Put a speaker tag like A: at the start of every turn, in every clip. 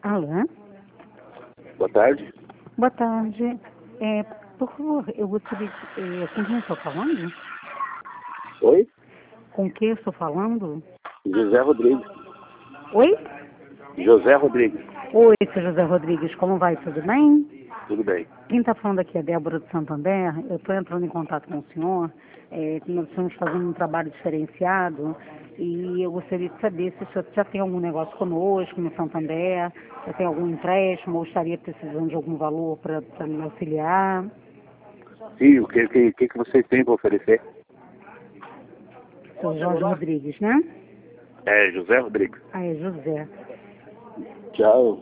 A: Alô?
B: Boa tarde.
A: Boa tarde. Por favor, eu gostaria de... com quem estou falando?
B: Oi?
A: Com quem estou falando?
B: José Rodrigues.
A: Oi?
B: José Rodrigues.
A: Oi, seu José Rodrigues, como vai? Tudo bem?
B: Tudo bem.
A: Quem está falando aqui é a Débora de Santander. Eu estou entrando em contato com o senhor. Nós estamos fazendo um trabalho diferenciado e eu gostaria de saber se o senhor já tem algum negócio conosco no Santander, já tem algum empréstimo ou estaria precisando de algum valor para me auxiliar.
B: Sim, o que vocês têm para oferecer?
A: Seu Jorge Rodrigues, né?
B: É, José Rodrigues.
A: Ah, é José.
B: Tchau.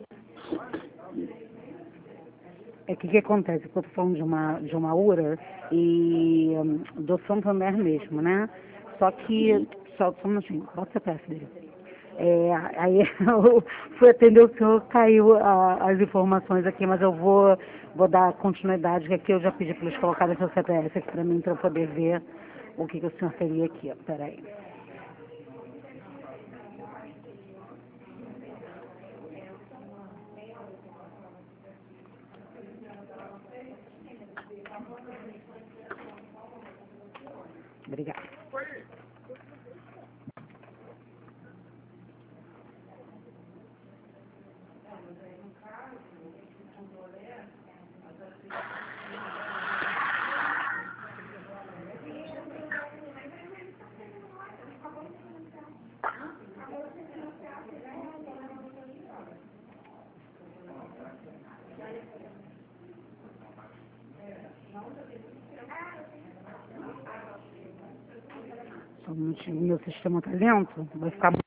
A: É que o que acontece? Eu estou falando de uma URA e do Santander mesmo, né? Só que, só um minutinho, bota você perto dele. Aí eu fui atender o senhor, caiu as informações aqui, mas eu vou dar continuidade, que aqui eu já pedi para eles colocarem seu CPF aqui para mim, para eu poder ver o que o senhor teria aqui. Peraí. Obrigada. Só um minutinho, meu sistema está lento, vai ficar